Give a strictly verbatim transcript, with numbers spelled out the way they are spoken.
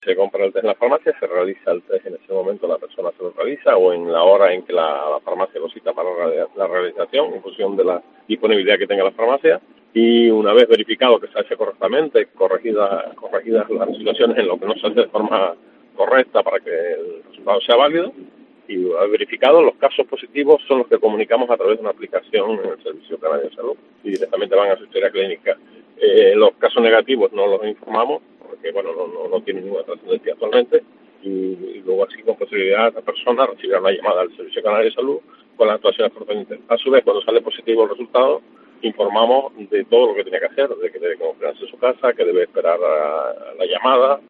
Se compra el test en la farmacia, se realiza el test en ese momento, la persona se lo realiza o en la hora en que la, la farmacia lo cita para la realización, en función de la disponibilidad que tenga la farmacia. Y una vez verificado que se hace correctamente, corregidas corregidas las situaciones en lo que no se hace de forma correcta para que el resultado sea válido, y una vez verificado, los casos positivos son los que comunicamos a través de una aplicación en el Servicio Canario de Salud y directamente van a su historia clínica. Eh, los casos negativos no los informamos porque bueno no, no, no tienen ninguna trascendencia actualmente, y, y luego así con posibilidad esta persona recibirá una llamada del Servicio Canario de Salud con la actuación correspondiente. A su vez, cuando sale positivo el resultado, informamos de todo lo que tiene que hacer, de que debe confinarse en su casa, que debe esperar a, a la llamada,